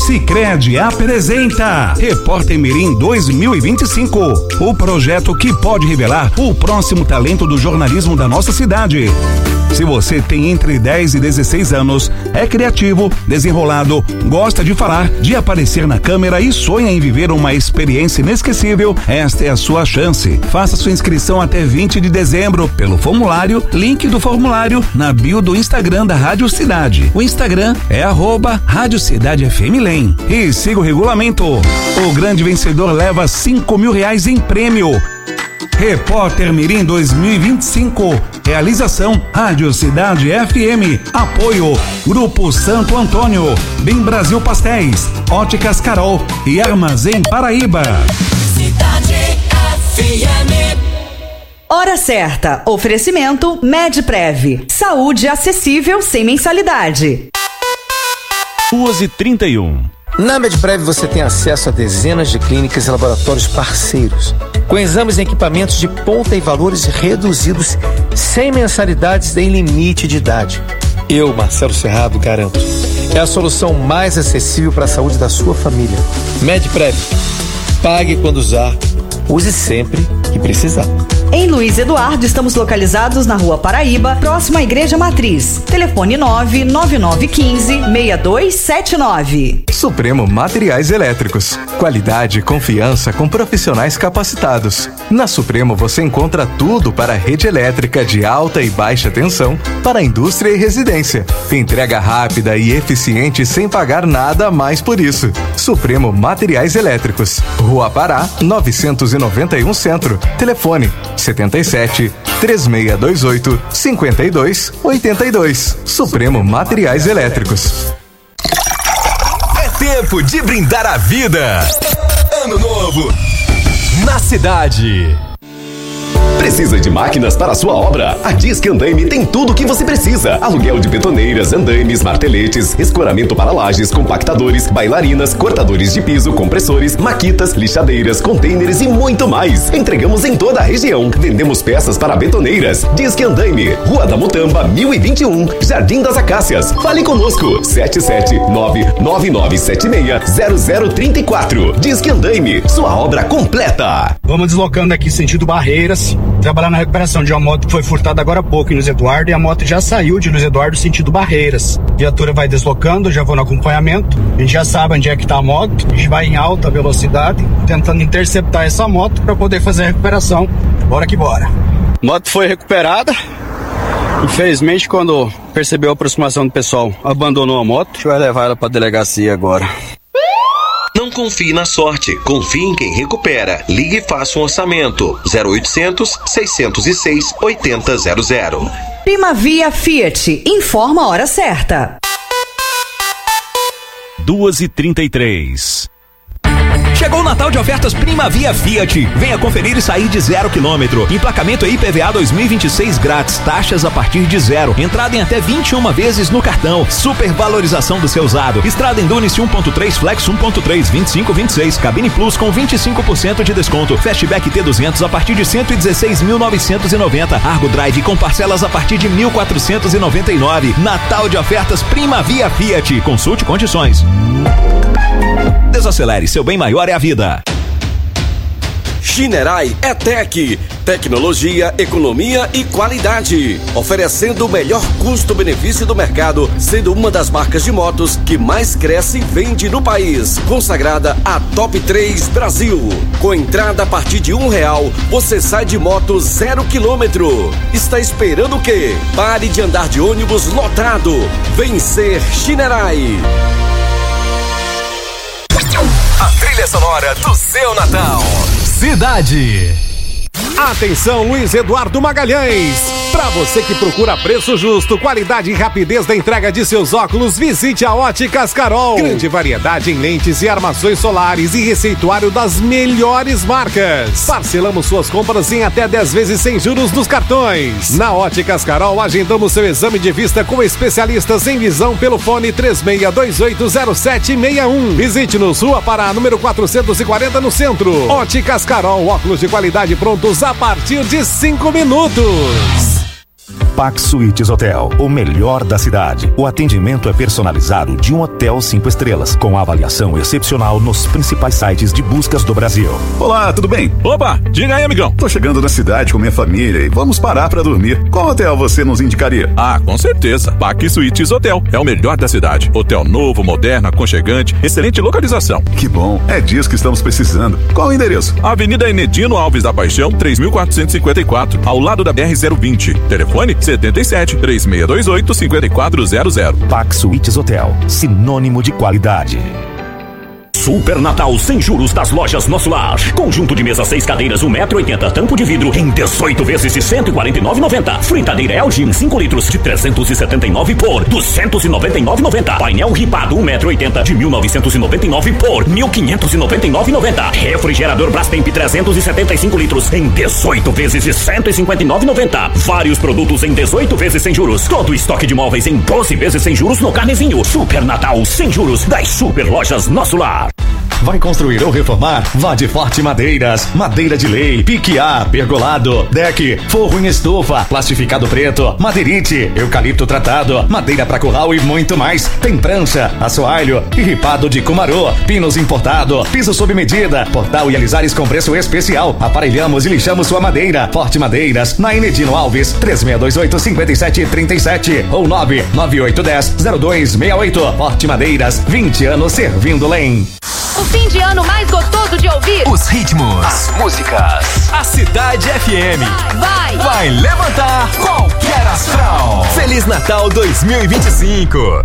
S11: Sicredi apresenta Repórter Mirim dois mil e vinte e cinco, o projeto que pode revelar o próximo talento do jornalismo da nossa cidade. Se você tem entre dez e dezesseis anos, é criativo, desenrolado, gosta de falar, de aparecer na câmera e sonha em viver uma experiência inesquecível, esta é a sua chance. Faça sua inscrição até vinte de dezembro pelo formulário, link do formulário na bio do Instagram da Rádio Cidade. O Instagram é arroba Rádio Cidade F M Lem. E siga o regulamento. O grande vencedor leva cinco mil reais em prêmio. Repórter Mirim dois mil e vinte e cinco. Realização Rádio Cidade F M. Apoio Grupo Santo Antônio, Bem Brasil Pastéis, Óticas Carol e Armazém Paraíba.
S3: Cidade F M. Hora certa. Oferecimento Medprev. Saúde acessível sem mensalidade.
S13: duas e trinta e um.
S16: Na Medprev você tem acesso a dezenas de clínicas e laboratórios parceiros, com exames e equipamentos de ponta e valores reduzidos, sem mensalidades nem limite de idade. Eu, Marcelo Cerrado, garanto. É a solução mais acessível para a saúde da sua família. Medprev. Pague quando usar. Use sempre que precisar.
S3: Em Luiz Eduardo, estamos localizados na Rua Paraíba, próximo à Igreja Matriz. Telefone nove nove nove um cinco, seis dois sete nove.
S17: Supremo Materiais Elétricos. Qualidade e confiança com profissionais capacitados. Na Supremo você encontra tudo para a rede elétrica de alta e baixa tensão para a indústria e residência. Entrega rápida e eficiente sem pagar nada a mais por isso. Supremo Materiais Elétricos. Rua Pará, novecentos e noventa e um Centro. Telefone setenta e sete, três seis dois oito, cinco dois oito dois. Supremo Materiais Elétricos.
S5: É tempo de brindar a vida. Ano novo na cidade.
S22: Precisa de máquinas para a sua obra? A Disque Andaime tem tudo o que você precisa. Aluguel de betoneiras, andaimes, marteletes, escoramento para lajes, compactadores, bailarinas, cortadores de piso, compressores, maquitas, lixadeiras, containers e muito mais. Entregamos em toda a região. Vendemos peças para betoneiras. Disque Andaime, Rua da Mutamba, mil e vinte e um, Jardim das Acácias. Fale conosco, sete sete nove nove nove sete seis zero zero três quatro. Disque Andaime, sua obra completa.
S18: Vamos deslocando aqui sentido Barreiras, trabalhar na recuperação de uma moto que foi furtada agora há pouco em Luiz Eduardo, e a moto já saiu de Luiz Eduardo sentido Barreiras. A viatura vai deslocando, já vou no acompanhamento, a gente já sabe onde é que está a moto, a gente vai em alta velocidade, tentando interceptar essa moto para poder fazer a recuperação. Bora que bora. Moto foi recuperada, infelizmente quando percebeu a aproximação do pessoal, abandonou a moto, a gente vai levar ela para a delegacia agora.
S19: Não confie na sorte, confie em quem recupera. Ligue e faça um orçamento. zero oitocentos, seiscentos e seis, oitenta zero zero.
S3: Primavia Fiat, informa a hora certa.
S13: duas e trinta e três.
S27: Chegou o Natal de ofertas Primavia Fiat. Venha conferir e sair de zero quilômetro. Emplacamento e I P V A dois mil e vinte e seis grátis. Taxas a partir de zero. Entrada em até vinte e uma vezes no cartão. Supervalorização do seu usado. Estrada Endurance um ponto três, Flex um ponto três, vinte e cinco vinte e seis. Cabine Plus com vinte e cinco por cento de desconto. Fastback T duzentos a partir de cento e dezesseis mil novecentos e noventa. Argo Drive com parcelas a partir de mil quatrocentos e noventa e nove. Natal de ofertas Primavia Fiat. Consulte condições. Desacelere, seu bem maior é a vida.
S22: Shinerai é Tech, tecnologia, economia e qualidade, oferecendo o melhor custo-benefício do mercado, sendo uma das marcas de motos que mais cresce e vende no país, consagrada a Top três Brasil. Com entrada a partir de um real, você sai de moto zero quilômetro. Está esperando o quê? Pare de andar de ônibus lotado. Vem ser Shinerai.
S5: A trilha sonora do seu Natal. Cidade.
S28: Atenção, Luiz Eduardo Magalhães. Para você que procura preço justo, qualidade e rapidez da entrega de seus óculos, visite a Óticas Carol. Grande variedade em lentes e armações solares e receituário das melhores marcas. Parcelamos suas compras em até dez vezes sem juros nos cartões. Na Óticas Carol, agendamos seu exame de vista com especialistas em visão pelo fone três seis dois oito zero sete seis um. Visite-nos, Rua Pará, número quatrocentos e quarenta, no centro. Óticas Carol, óculos de qualidade prontos a partir de cinco minutos.
S11: Pax Suites Hotel, o melhor da cidade. O atendimento é personalizado de um hotel cinco estrelas, com avaliação excepcional nos principais sites de buscas do Brasil.
S1: Olá, tudo bem?
S12: Opa, diga aí, amigão.
S1: Tô chegando na cidade com minha família e vamos parar pra dormir. Qual hotel você nos indicaria?
S12: Ah, com certeza. Pax Suites Hotel é o melhor da cidade. Hotel novo, moderno, aconchegante, excelente localização.
S1: Que bom, é disso que estamos precisando. Qual o endereço?
S12: Avenida Enedino Alves da Paixão, três mil quatrocentos e cinquenta e quatro, ao lado da B R zero vinte. Telefone setenta e sete, três seis dois oito, cinco quatro zero zero.
S11: Pax Suites Hotel, sinônimo de qualidade.
S14: Super Natal sem juros das lojas Nosso Lar. Conjunto de mesa seis cadeiras, um metro e oitenta, tampo de vidro em dezoito vezes de cento e quarenta e nove reais e noventa centavos. Fritadeira L G em cinco litros de trezentos e setenta e nove por duzentos e noventa e nove reais e noventa centavos. Painel ripado um metro e oitenta de mil novecentos e noventa e nove por mil quinhentos e noventa e nove reais e noventa centavos. Refrigerador Brastemp trezentos e setenta e cinco litros em dezoito vezes de cento e cinquenta e nove reais e noventa centavos. Vários produtos em dezoito vezes sem juros. Todo estoque de móveis em doze vezes sem juros no Carnezinho. Super Natal sem juros das Super Lojas Nosso Lar.
S27: Vai construir ou reformar? Vá de Forte Madeiras. Madeira de lei, pique-A, pergolado, deck, forro em estufa, plastificado preto, madeirite, eucalipto tratado, madeira pra curral e muito mais. Tem prancha, assoalho e ripado de cumarô, pinos importado, piso sob medida, portal e alisares com preço especial. Aparelhamos e lixamos sua madeira. Forte Madeiras, na Enedino Alves, três seis dois oito, cinco sete três sete ou nove nove oito um zero, zero dois seis oito. Forte Madeiras, vinte anos servindo Lem.
S15: O fim de ano mais gostoso de ouvir.
S5: Os ritmos, as músicas. A Cidade F M
S15: vai,
S5: vai levantar qualquer astral. Feliz Natal dois mil e vinte e cinco.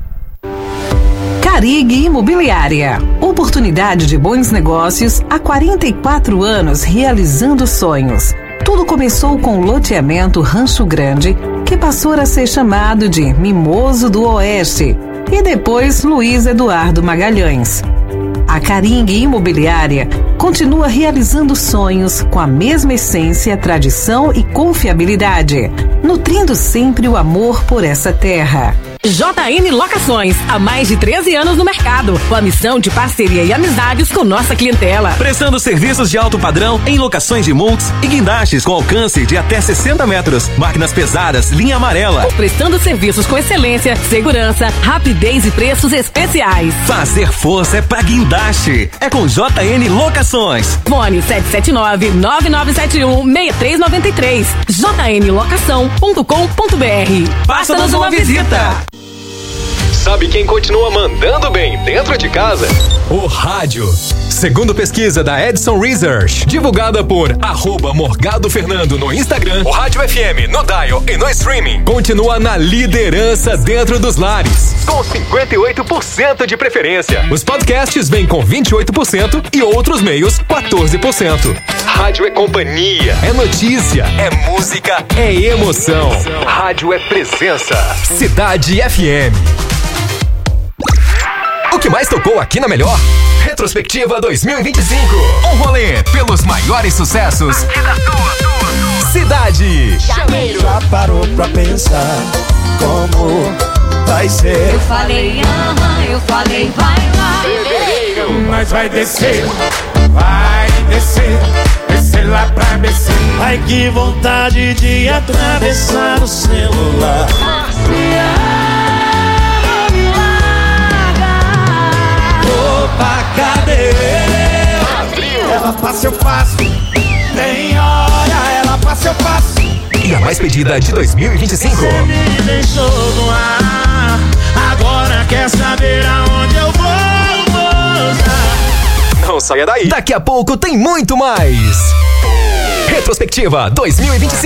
S20: Carig Imobiliária. Oportunidade de bons negócios há quarenta e quatro anos realizando sonhos. Tudo começou com o loteamento Rancho Grande, que passou a ser chamado de Mimoso do Oeste, e depois Luiz Eduardo Magalhães. A Carig Imobiliária continua realizando sonhos com a mesma essência, tradição e confiabilidade, nutrindo sempre o amor por essa terra.
S24: J N Locações, há mais de treze anos no mercado, com a missão de parceria e amizades com nossa clientela.
S27: Prestando serviços de alto padrão em locações de multis e guindastes com alcance de até sessenta metros. Máquinas pesadas, linha amarela.
S24: Prestando serviços com excelência, segurança, rapidez e preços especiais.
S27: Fazer força é pra guindaste. É com J N Locações.
S24: Fone sete sete nove, nove nove sete um, seis três nove três. j n locação ponto com ponto b r. Passa-nos uma visita.
S5: Sabe quem continua mandando bem dentro de casa? O rádio. Segundo pesquisa da Edson Research, divulgada por arroba Morgado Fernando no Instagram, o Rádio F M no dial e no streaming continua na liderança dentro dos lares, com cinquenta e oito por cento de preferência. Os podcasts vêm com vinte e oito por cento e outros meios quatorze por cento. Rádio é companhia, é notícia, é música, é emoção. Rádio é presença. Cidade F M. O que mais tocou aqui na Melhor? Retrospectiva dois mil e vinte e cinco. Um rolê pelos maiores sucessos. Cidade.
S8: Janeiro. Já parou pra pensar como vai ser?
S15: Eu falei, aham, eu falei, vai lá.
S8: Fevereiro. Mas vai descer, vai descer, descer lá pra B C. Ai, que vontade de atravessar o celular. Opa, cadê? Ela passa, eu passo. Tem hora, ela passa, eu passo.
S5: E a mais pedida de dois mil e vinte e cinco.
S8: Você me deixou no ar. Agora quer saber aonde eu vou, moça?
S5: Não saia daí. Daqui a pouco tem muito mais. Retrospectiva dois mil e vinte e cinco.